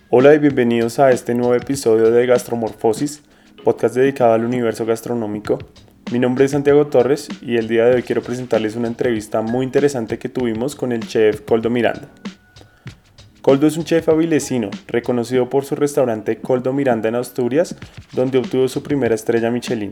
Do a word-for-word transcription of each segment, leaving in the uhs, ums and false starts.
Hola y bienvenidos a este nuevo episodio de Gastromorfosis, podcast dedicado al universo gastronómico. Mi nombre es Santiago Torres y el día de hoy quiero presentarles una entrevista muy interesante que tuvimos con el chef Coldo Miranda. Coldo es un chef avilecino, reconocido por su restaurante Coldo Miranda en Asturias, donde obtuvo su primera estrella Michelin.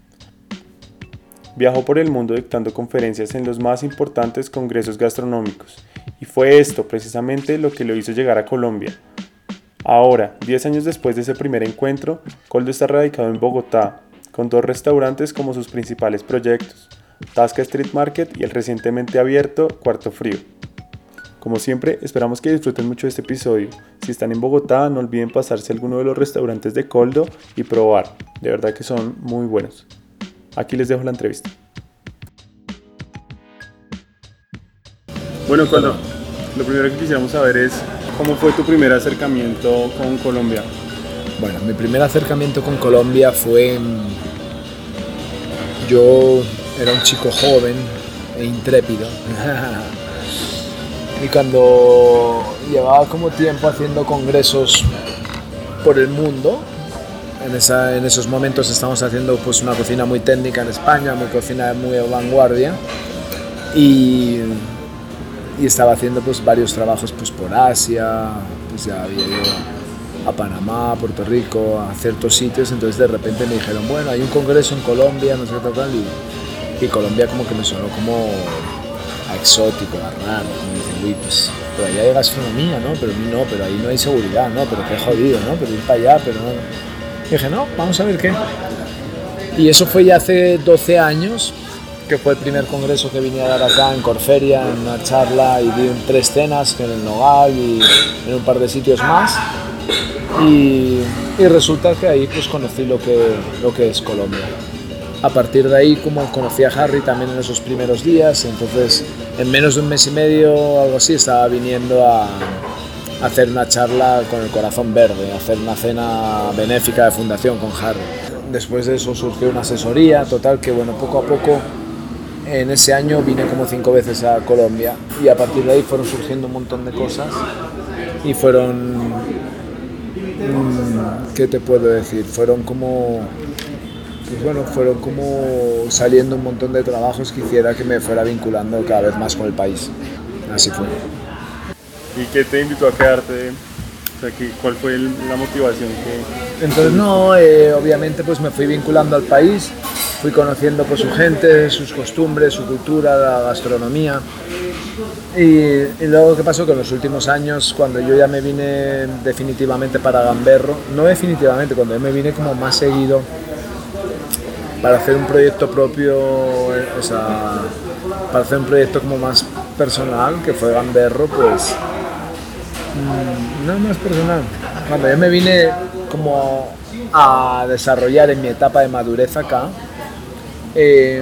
Viajó por el mundo dictando conferencias en los más importantes congresos gastronómicos, y fue esto precisamente lo que lo hizo llegar a Colombia. Ahora, diez años después de ese primer encuentro, Coldo está radicado en Bogotá, con dos restaurantes como sus principales proyectos, Tasca Street Market y el recientemente abierto Cuarto Frío. Como siempre, esperamos que disfruten mucho de este episodio. Si están en Bogotá, no olviden pasarse a alguno de los restaurantes de Coldo y probar, de verdad que son muy buenos. Aquí les dejo la entrevista. Bueno, Coldo, lo primero que quisiéramos saber es ¿cómo fue tu primer acercamiento con Colombia? Bueno, mi primer acercamiento con Colombia fue... Yo era un chico joven e intrépido y cuando llevaba como tiempo haciendo congresos por el mundo, en, esa, en esos momentos estábamos haciendo pues, una cocina muy técnica en España, muy cocina muy de vanguardia y... y estaba haciendo pues varios trabajos pues por Asia, pues ya había ido a Panamá, Puerto Rico, a ciertos sitios, entonces de repente me dijeron, bueno, hay un congreso en Colombia, no sé qué tal, y, y Colombia como que me sonó como a exótico, a raro, como dicen, uy, pues, pero allá hay gastronomía, ¿no? Pero no, pero ahí no hay seguridad, ¿no? Pero qué jodido, ¿no? Pero ir para allá, pero no. Y dije, no, vamos a ver qué. Y eso fue ya hace doce años, que fue el primer congreso que vine a dar acá en Corferia, en una charla, y di tres cenas en el Nogal y en un par de sitios más. Y, y resulta que ahí pues conocí lo que, lo que es Colombia. A partir de ahí, como conocí a Harry también en esos primeros días, entonces en menos de un mes y medio o algo así estaba viniendo a, a hacer una charla con el corazón verde, a hacer una cena benéfica de fundación con Harry. Después de eso surgió una asesoría, total que bueno, poco a poco en ese año vine como cinco veces a Colombia y a partir de ahí fueron surgiendo un montón de cosas y fueron, ¿qué te puedo decir? Fueron como, pues bueno, fueron como saliendo un montón de trabajos que hiciera que me fuera vinculando cada vez más con el país. Así fue. ¿Y qué te invitó a quedarte? O sea, ¿cuál fue el, la motivación que...? Entonces no, eh, obviamente pues me fui vinculando al país, fui conociendo pues su gente, sus costumbres, su cultura, la gastronomía y, y luego qué pasó que en los últimos años cuando yo ya me vine definitivamente para Gamberro, no definitivamente, cuando yo me vine como más seguido para hacer un proyecto propio, o sea, para hacer un proyecto como más personal que fue Gamberro, pues no más personal. Cuando yo me vine como a desarrollar en mi etapa de madurez acá, eh,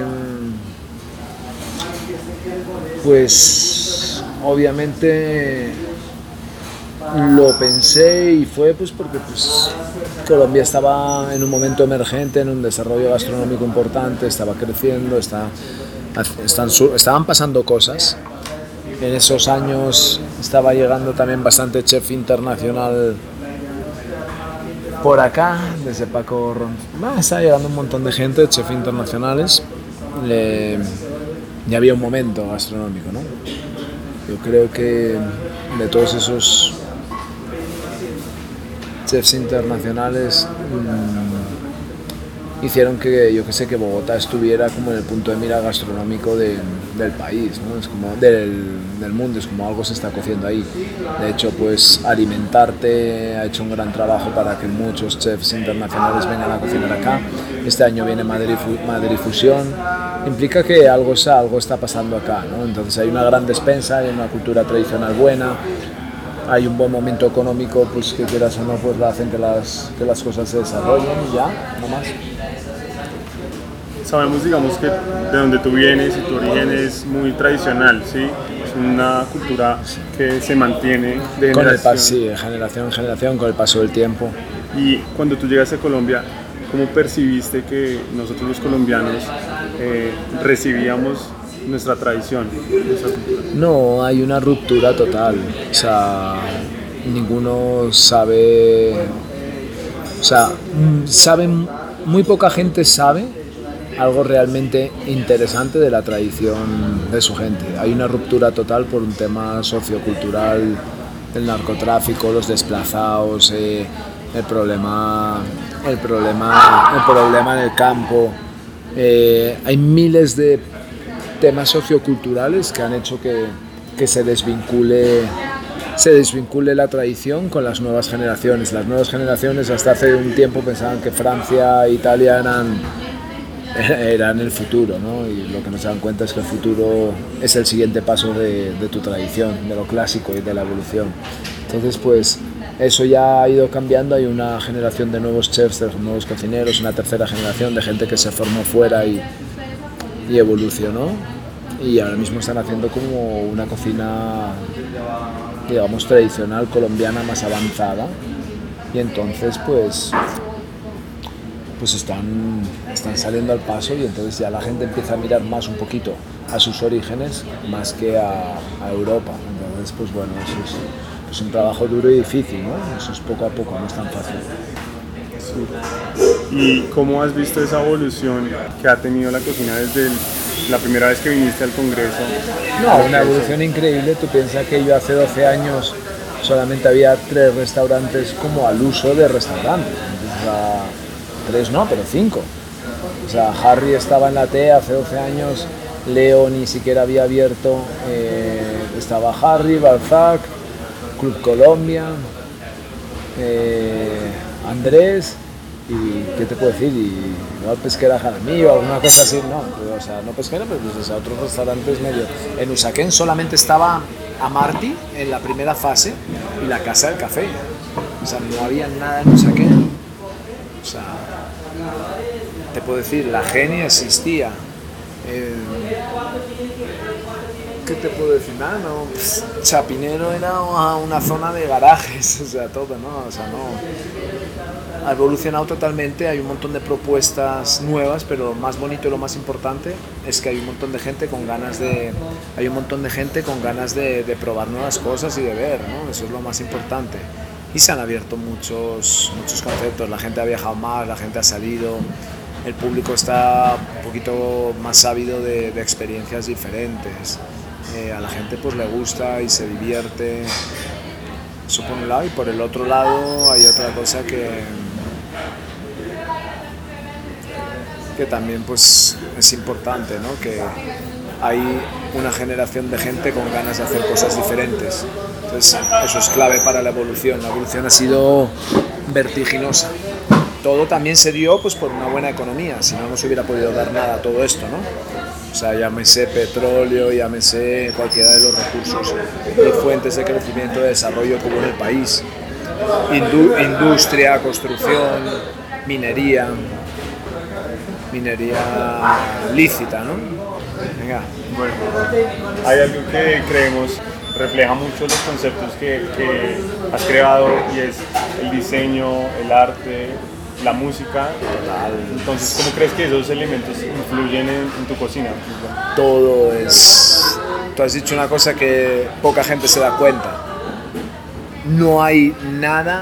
pues obviamente lo pensé y fue pues porque pues, Colombia estaba en un momento emergente, en un desarrollo gastronómico importante, estaba creciendo, está, están, estaban pasando cosas. En esos años estaba llegando también bastante chef internacional por acá, desde Paco Ron. Estaba llegando un montón de gente, chef internacionales. Le, ya había un momento gastronómico, ¿no? Yo creo que de todos esos chefs internacionales mmm, hicieron que, yo que sé, que Bogotá estuviera como en el punto de mira gastronómico de, del país, ¿no? Es como del, del mundo, es como algo se está cociendo ahí. De hecho, pues Alimentarte ha hecho un gran trabajo para que muchos chefs internacionales vengan a cocinar acá. Este año viene Madrid, Madrid Fusión, implica que algo, algo está pasando acá, ¿no? Entonces hay una gran despensa, hay una cultura tradicional buena, hay un buen momento económico, pues que quieras o no, pues hacen que las, que las cosas se desarrollen y ya, no más. Sabemos, digamos, que de donde tú vienes y tu origen es muy tradicional, ¿sí? Es una cultura que se mantiene de con generación. El, sí, de generación en generación, con el paso del tiempo. Y cuando tú llegaste a Colombia, ¿cómo percibiste que nosotros los colombianos eh, recibíamos nuestra tradición, nuestra cultura? No, hay una ruptura total. O sea, ninguno sabe, o sea, saben, muy poca gente sabe algo realmente interesante de la tradición de su gente. Hay una ruptura total por un tema sociocultural, el narcotráfico, los desplazados, eh, el problema, el problema, el problema en el campo. Eh, hay miles de temas socioculturales que han hecho que, que se desvincule, se desvincule la tradición con las nuevas generaciones. Las nuevas generaciones hasta hace un tiempo pensaban que Francia e Italia eran, eran el futuro, ¿no? Y lo que no se dan cuenta es que el futuro es el siguiente paso de, de tu tradición, de lo clásico y de la evolución. Entonces, pues eso ya ha ido cambiando. Hay una generación de nuevos chefs, de nuevos cocineros, una tercera generación de gente que se formó fuera y, y evolucionó, y ahora mismo están haciendo como una cocina, digamos, tradicional colombiana más avanzada, y entonces pues pues están, están saliendo al paso, y entonces ya la gente empieza a mirar más un poquito a sus orígenes más que a, a Europa. Entonces, pues bueno, eso es, es un trabajo duro y difícil, ¿no? Eso es poco a poco, no es tan fácil. Sí. ¿Y cómo has visto esa evolución que ha tenido la cocina desde el, la primera vez que viniste al Congreso? No, una evolución increíble. Tú piensas que yo hace doce años solamente había tres restaurantes como al uso de restaurantes. Entonces, a, tres no, pero cinco. O sea, Harry estaba en la T hace doce años, Leo ni siquiera había abierto, eh, estaba Harry, Balzac, Club Colombia, eh, Andrés, y ¿qué te puedo decir? Y no Pesquera Jaramillo, alguna cosa así, no, pero, o sea, no Pesquera, pero pues, a otros restaurantes medio. En Usaquén solamente estaba Amarty en la primera fase y la Casa del Café. O sea, no había nada en Usaquén. O sea, te puedo decir, la Genia existía. Eh, ¿Qué te puedo decir? Nada, no. Pues, Chapinero era una zona de garajes, o sea, todo, ¿no? O sea, no. Ha evolucionado totalmente, hay un montón de propuestas nuevas, pero lo más bonito y lo más importante es que hay un montón de gente con ganas de, hay un montón de gente con ganas de, de probar nuevas cosas y de ver, ¿no? Eso es lo más importante. Y se han abierto muchos, muchos conceptos, la gente ha viajado más, la gente ha salido, el público está un poquito más ávido de, de experiencias diferentes. Eh, a la gente pues le gusta y se divierte, eso por un lado, y por el otro lado hay otra cosa que, que también pues es importante, ¿no? Que hay una generación de gente con ganas de hacer cosas diferentes, entonces eso es clave para la evolución. La evolución ha sido vertiginosa. Todo también se dio pues por una buena economía, si no, no se hubiera podido dar nada a todo esto, ¿no? O sea, llámese petróleo, llámese cualquiera de los recursos y fuentes de crecimiento y de desarrollo que hubo en el país. Indu- industria, construcción, minería, minería lícita, ¿no? Venga. Bueno, hay algo que creemos refleja mucho los conceptos que, que has creado, y es el diseño, el arte, la música. Entonces, ¿cómo crees que esos elementos influyen en, en tu cocina? Todo es... Tú has dicho una cosa que poca gente se da cuenta. No hay nada...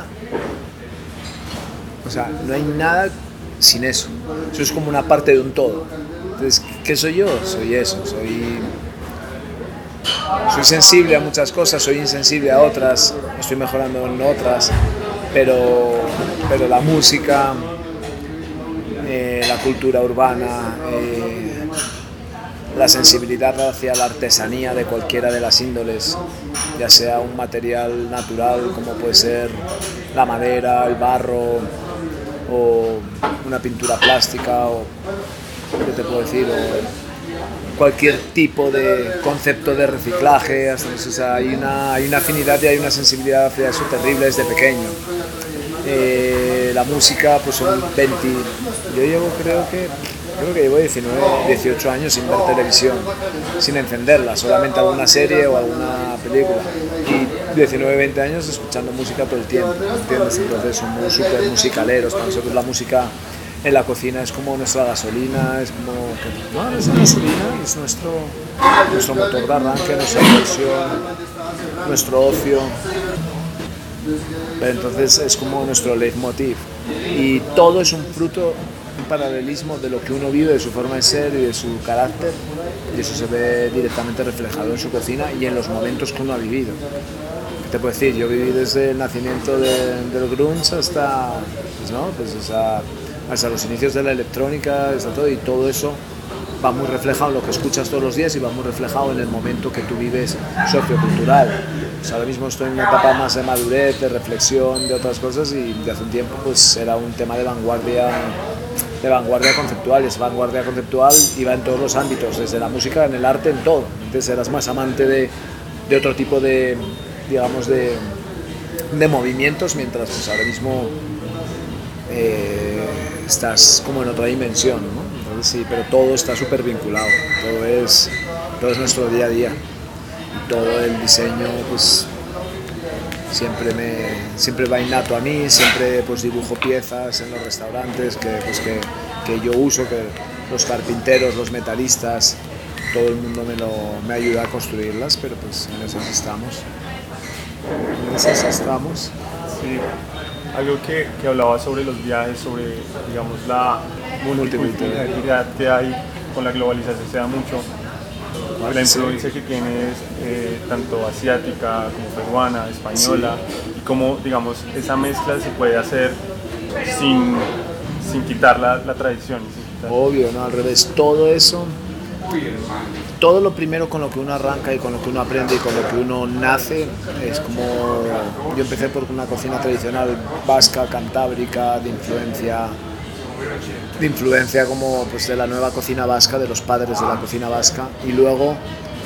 O sea, no hay nada sin eso. Eso es como una parte de un todo. Entonces, ¿qué soy yo? Soy eso, soy... Soy sensible a muchas cosas, soy insensible a otras, estoy mejorando en otras, pero, pero la música, eh, la cultura urbana, eh, la sensibilidad hacia la artesanía de cualquiera de las índoles, ya sea un material natural como puede ser la madera, el barro, o una pintura plástica, o ¿qué te puedo decir? O, cualquier tipo de concepto de reciclaje, o sea, hay, una, hay una afinidad y hay una sensibilidad hacia eso terrible desde pequeño. Eh, la música, pues son veinte, yo llevo creo que, creo que llevo diecinueve, dieciocho años sin ver televisión, sin encenderla, solamente alguna serie o alguna película, y diecinueve, veinte años escuchando música todo el tiempo, ¿entiendes? Entonces somos súper musicaleros. Para nosotros la música en la cocina es como nuestra gasolina, es como... No, no es la gasolina, es nuestro, nuestro motor de arranque, nuestra diversión, nuestro ocio. Pero entonces es como nuestro leitmotiv. Y todo es un fruto, un paralelismo de lo que uno vive, de su forma de ser y de su carácter. Y eso se ve directamente reflejado en su cocina y en los momentos que uno ha vivido. ¿Qué te puedo decir? Yo viví desde el nacimiento de, del grunge hasta, pues, ¿no? pues hasta, hasta los inicios de la electrónica, hasta todo, y todo eso va muy reflejado en lo que escuchas todos los días y va muy reflejado en el momento que tú vives sociocultural. Pues ahora mismo estoy en una etapa más de madurez, de reflexión, de otras cosas, y de hace un tiempo pues era un tema de vanguardia, de vanguardia conceptual, y esa vanguardia conceptual iba en todos los ámbitos, desde la música, en el arte, en todo. Entonces eras más amante de, de otro tipo de, digamos, de, de movimientos, mientras pues ahora mismo eh, estás como en otra dimensión, ¿no? Sí, pero todo está súper vinculado, todo es, todo es nuestro día a día, y todo el diseño pues siempre, me, siempre va innato a mí, siempre pues dibujo piezas en los restaurantes que, pues, que, que yo uso, que los carpinteros, los metalistas, todo el mundo me, lo, me ayuda a construirlas, pero pues en esas estamos, en esas estamos. Sí. Algo que, que hablaba sobre los viajes, sobre, digamos, la multiculturalidad que hay con la globalización, se da mucho, la influencia que tienes eh, tanto asiática como peruana, española, sí. Y cómo, digamos, esa mezcla se puede hacer sin, sin quitar la, la tradición. Sin quitar... Obvio, no, al revés, todo eso, todo lo primero con lo que uno arranca y con lo que uno aprende y con lo que uno nace es como, yo empecé por una cocina tradicional vasca, cantábrica, de influencia, de influencia como pues de la nueva cocina vasca, de los padres de la cocina vasca, y luego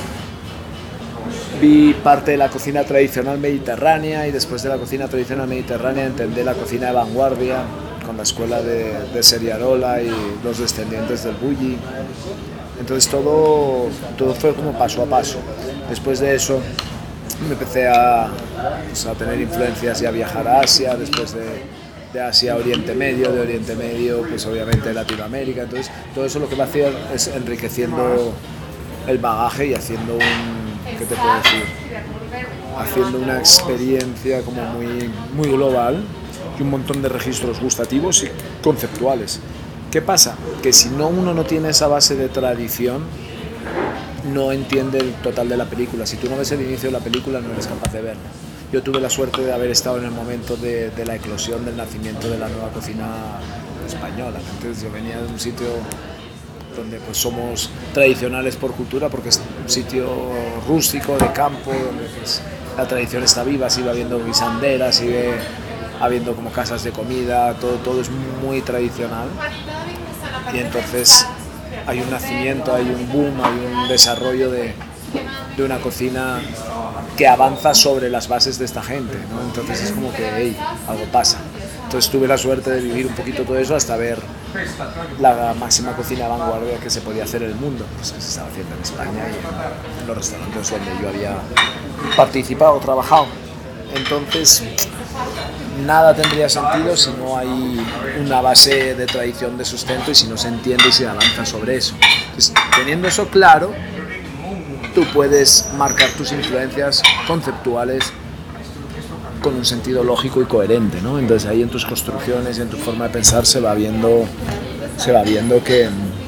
vi parte de la cocina tradicional mediterránea, y después de la cocina tradicional mediterránea entendí la cocina de vanguardia con la escuela de, de Seriarola y los descendientes del Bulli. Entonces todo, todo fue como paso a paso. Después de eso me empecé a, pues, a tener influencias y a viajar a Asia, después de, de Asia a Oriente Medio, de Oriente Medio pues obviamente Latinoamérica. Entonces todo eso lo que va a hacer es enriqueciendo el bagaje y haciendo un, ¿qué te puedo decir? Haciendo una experiencia como muy, muy global y un montón de registros gustativos y conceptuales. ¿Qué pasa? Que si no uno no tiene esa base de tradición, no entiende el total de la película. Si tú no ves el inicio de la película, no eres capaz de verla. Yo tuve la suerte de haber estado en el momento de, de la eclosión, del nacimiento de la nueva cocina española. Entonces yo venía de un sitio donde pues somos tradicionales por cultura, porque es un sitio rústico, de campo, donde pues, la tradición está viva, sigue habiendo guisanderas, sigue habiendo como casas de comida, todo, todo es muy tradicional, y entonces hay un nacimiento, hay un boom, hay un desarrollo de, de una cocina que avanza sobre las bases de esta gente, ¿no? Entonces es como que, hey, algo pasa. Entonces tuve la suerte de vivir un poquito todo eso hasta ver la máxima cocina de vanguardia que se podía hacer en el mundo, pues que se estaba haciendo en España y en, en los restaurantes donde yo había participado, trabajado. Entonces nada tendría sentido si no hay una base de tradición, de sustento, y si no se entiende y se avanza sobre eso. Entonces, teniendo eso claro, tú puedes marcar tus influencias conceptuales con un sentido lógico y coherente, ¿no? Entonces ahí en tus construcciones y en tu forma de pensar se va viendo, se va viendo que,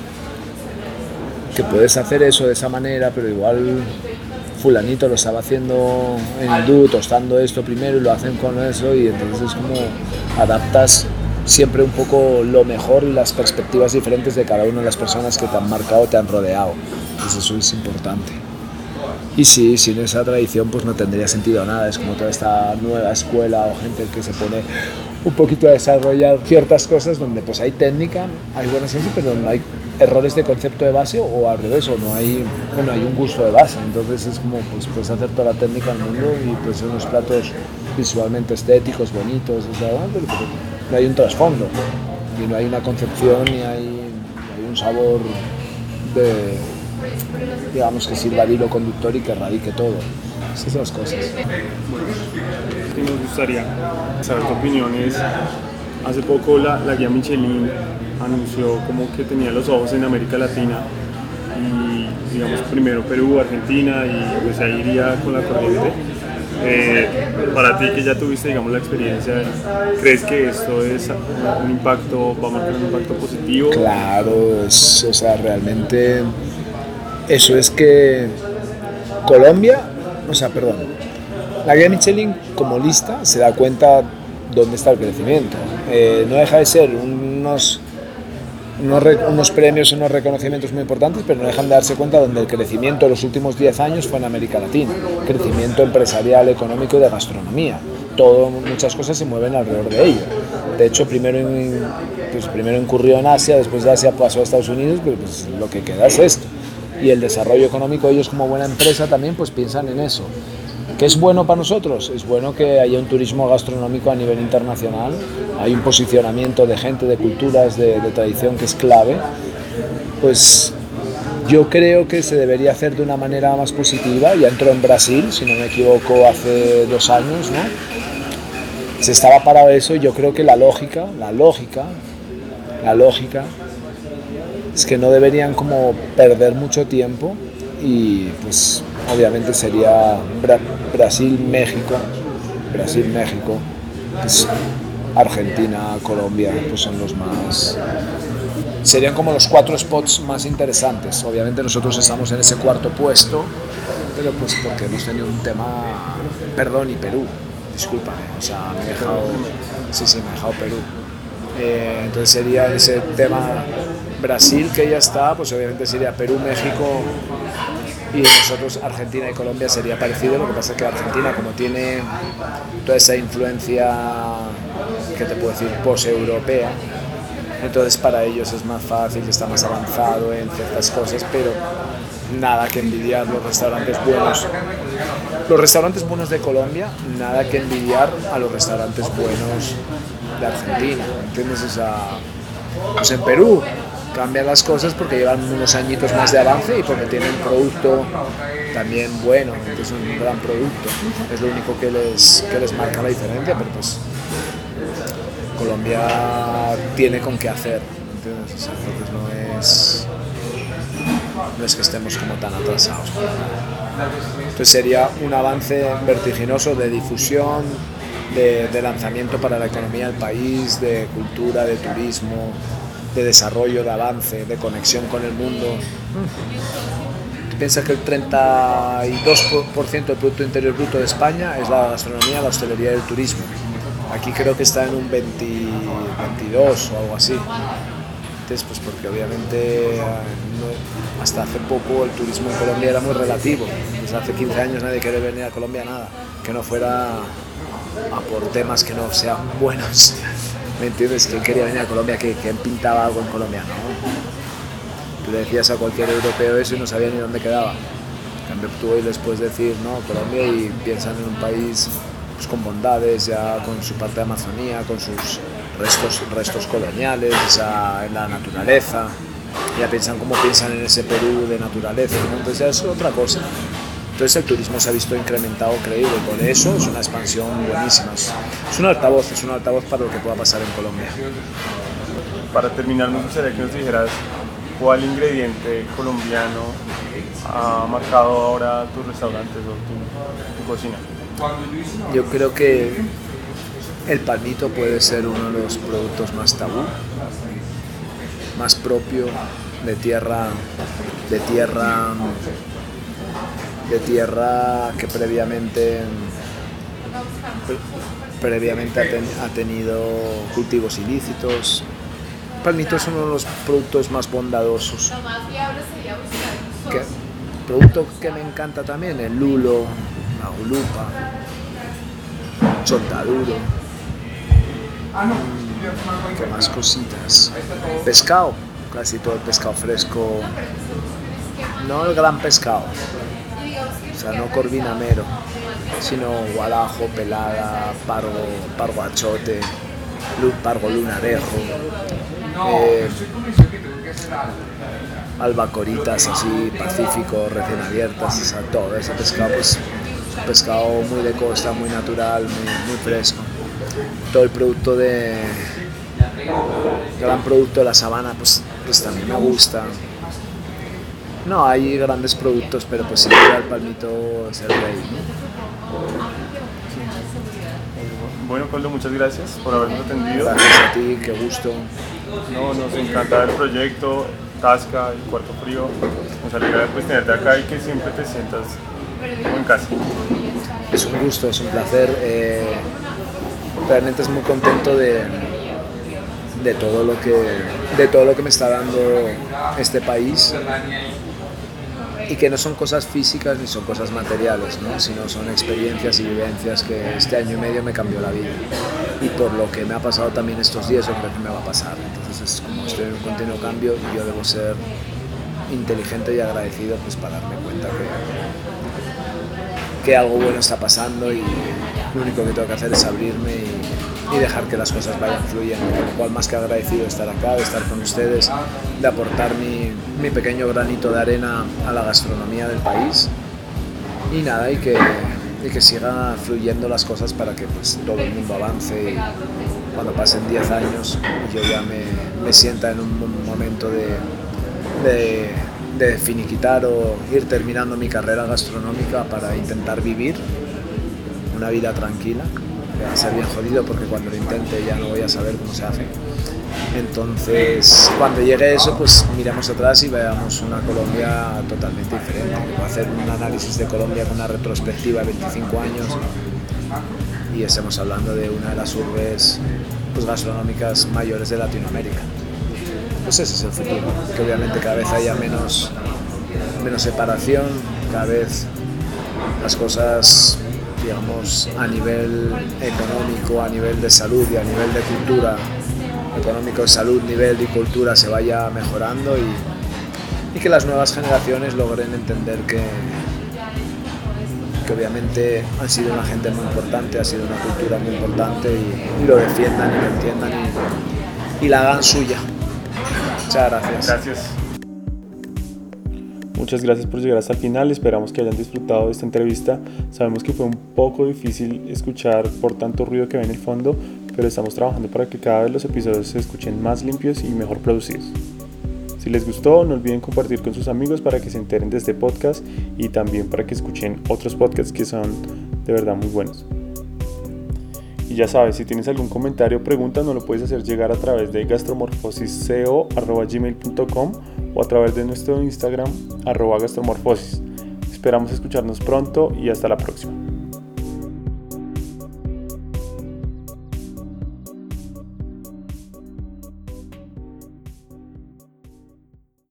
que puedes hacer eso de esa manera, pero igual fulanito lo estaba haciendo en hindú, tostando esto primero, y lo hacen con eso, y entonces es como adaptas siempre un poco lo mejor y las perspectivas diferentes de cada una de las personas que te han marcado, te han rodeado. Entonces eso es importante. Y sí, sin esa tradición pues no tendría sentido nada. Es como toda esta nueva escuela o gente que se pone un poquito a desarrollar ciertas cosas donde pues hay técnica, hay buena ciencia, pero no hay errores de concepto de base, o al revés, o no hay, bueno, hay un gusto de base. Entonces es como pues puedes hacer toda la técnica del mundo y pues unos platos visualmente estéticos, bonitos, o sea, pero, pero no hay un trasfondo, y no hay una concepción, ni hay, hay un sabor de, digamos, que sirva de hilo conductor y que radique todo. Esas son las cosas. Que nos gustaría saber tu opinión es, hace poco la, la guía Michelin anunció como que tenía los ojos en América Latina, y digamos primero Perú, Argentina, y pues ahí iría con la corriente. Eh, para ti que ya tuviste, digamos, la experiencia, ¿crees que esto es un impacto, va a marcar un impacto positivo? Claro, es, o sea, realmente eso es que Colombia, o sea, perdón, la guía Michelin como lista se da cuenta dónde está el crecimiento. Eh, no deja de ser unos, unos, unos premios, unos reconocimientos muy importantes, pero no dejan de darse cuenta donde el crecimiento de los últimos diez años fue en América Latina. Crecimiento empresarial, económico y de gastronomía. Todo, muchas cosas se mueven alrededor de ello. De hecho, primero, en, pues, primero incurrió en Asia, después de Asia pasó a Estados Unidos, pero pues, lo que queda es esto. Y el desarrollo económico, ellos como buena empresa también pues piensan en eso. ¿Qué es bueno para nosotros? Es bueno que haya un turismo gastronómico a nivel internacional, hay un posicionamiento de gente, de culturas, de, de tradición que es clave. Pues yo creo que se debería hacer de una manera más positiva. Ya entró en Brasil, si no me equivoco, hace dos años, ¿no? Se estaba parado eso y yo creo que la lógica, la lógica, la lógica es que no deberían como perder mucho tiempo y pues obviamente sería Bra- Brasil, México, Brasil, México, pues Argentina, Colombia, pues son los más, serían como los cuatro spots más interesantes. Obviamente nosotros estamos en ese cuarto puesto, pero pues porque hemos tenido un tema, perdón, y Perú, discúlpame, o sea, me he dejado, sí, sí, me he dejado Perú. Eh, entonces sería ese tema Brasil, que ya está, pues obviamente sería Perú, México y nosotros Argentina y Colombia sería parecido. Lo que pasa es que Argentina, como tiene toda esa influencia, que te puedo decir, post-europea, entonces para ellos es más fácil, está más avanzado en ciertas cosas, pero nada que envidiar los restaurantes buenos. Los restaurantes buenos de Colombia, nada que envidiar a los restaurantes buenos de Argentina, ¿entiendes? O sea, pues en Perú cambian las cosas porque llevan unos añitos más de avance y porque tienen producto también bueno, es un gran producto, es lo único que les, que les marca la diferencia, pero pues Colombia tiene con qué hacer, ¿entiendes? O sea, entonces no es, no es que estemos como tan atrasados. Entonces sería un avance vertiginoso de difusión, de, de lanzamiento para la economía del país, de cultura, de turismo, de desarrollo, de avance, de conexión con el mundo. Piensa que el treinta y dos por ciento del Producto Interior Bruto de España es la gastronomía, la hostelería y el turismo. Aquí creo que está en un veinte, veintidós o algo así. Entonces, pues porque obviamente no, hasta hace poco el turismo en Colombia era muy relativo. Desde hace quince años nadie quiere venir a Colombia, nada, que no fuera a por temas que no sean buenos. ¿Me entiendes? ¿Quién quería venir a Colombia? ¿Quién pintaba algo en Colombia? No. Tú le decías a cualquier europeo eso y no sabía ni dónde quedaba. En cambio, tú hoy les puedes decir, no, Colombia, y piensan en un país pues, con bondades, ya con su parte de Amazonía, con sus restos, restos coloniales, esa, en la naturaleza. Ya piensan como piensan en ese Perú de naturaleza, ¿no? Entonces ya es otra cosa. Entonces el turismo se ha visto incrementado creíble, por eso es una expansión buenísima. Es un altavoz, es un altavoz para lo que pueda pasar en Colombia. Para terminar, me gustaría que nos dijeras cuál ingrediente colombiano ha marcado ahora tus restaurantes o tu, tu cocina. Yo creo que el palmito puede ser uno de los productos más tabú, más propio de tierra, de tierra, de tierra que previamente, pre, previamente ha, ten, ha tenido cultivos ilícitos. El palmito es uno de los productos más bondadosos. Que, producto que me encanta también, el lulo, la ulupa, chontaduro. ¿Qué más cositas? Pescado, casi todo el pescado fresco. No el gran pescado, o sea, no corvinamero, sino guarajo, pelada, pargo, pargo achote, pargo lunarejo, eh, albacoritas así, pacífico, recién abiertas, o sea, todo ese pescado, pues, un pescado muy de costa, muy natural, muy, muy fresco. Todo el producto de, gran producto de la sabana, pues, pues también me gusta. No, hay grandes productos, pero pues sin duda el palmito es el rey, ¿no? Bueno, Coldo, muchas gracias por habernos atendido. Gracias a ti, qué gusto. No, nos encanta el proyecto, Tasca y Cuarto Frío. Nos alegra pues, tenerte acá y que siempre te sientas como en casa. Es un gusto, es un placer. Eh, realmente es muy contento de, de, todo lo que, de todo lo que me está dando este país. Y que no son cosas físicas ni son cosas materiales, ¿no? Sino son experiencias y vivencias que este año y medio me cambió la vida. Y por lo que me ha pasado también estos días, yo creo que me va a pasar. Entonces, es como estoy en un continuo cambio y yo debo ser inteligente y agradecido pues, para darme cuenta que, que algo bueno está pasando y lo único que tengo que hacer es abrirme y, y dejar que las cosas vayan fluyendo. Con lo cual, más que agradecido de estar acá, de estar con ustedes, de aportar mi, mi pequeño granito de arena a la gastronomía del país y nada, y que, y que sigan fluyendo las cosas para que pues, todo el mundo avance y cuando pasen diez años yo ya me, me sienta en un momento de, de, de finiquitar o ir terminando mi carrera gastronómica para intentar vivir una vida tranquila. Va a ser bien jodido porque cuando lo intente ya no voy a saber cómo se hace. Entonces, cuando llegue eso, pues miremos atrás y veamos una Colombia totalmente diferente. Voy a hacer un análisis de Colombia con una retrospectiva de veinticinco años y estemos hablando de una de las urbes pues, gastronómicas mayores de Latinoamérica. Pues ese es el futuro, que obviamente cada vez haya menos, menos separación, cada vez las cosas, digamos, a nivel económico, a nivel de salud y a nivel de cultura, económico, salud, nivel y cultura se vaya mejorando y, y que las nuevas generaciones logren entender que, que obviamente han sido una gente muy importante, ha sido una cultura muy importante y, y lo defiendan y lo entiendan y, y la hagan suya. Muchas gracias. Gracias. Muchas gracias por llegar hasta el final, esperamos que hayan disfrutado de esta entrevista. Sabemos que fue un poco difícil escuchar por tanto ruido que ve en el fondo, pero estamos trabajando para que cada vez los episodios se escuchen más limpios y mejor producidos. Si les gustó, no olviden compartir con sus amigos para que se enteren de este podcast y también para que escuchen otros podcasts que son de verdad muy buenos. Y ya sabes, si tienes algún comentario o pregunta, nos lo puedes hacer llegar a través de gastromorfosisco arroba gmail punto com o a través de nuestro Instagram arroba gastromorfosis. Esperamos escucharnos pronto y hasta la próxima.